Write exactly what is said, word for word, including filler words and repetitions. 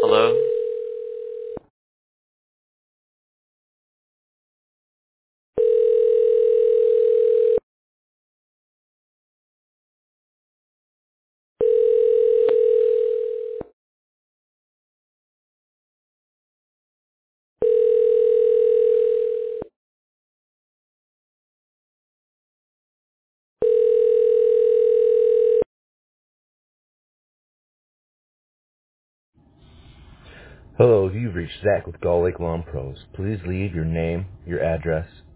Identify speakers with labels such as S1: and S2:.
S1: Hello?
S2: Hello, you've reached Zach with Gull Lake Lawn Pros. Please leave your name, your address,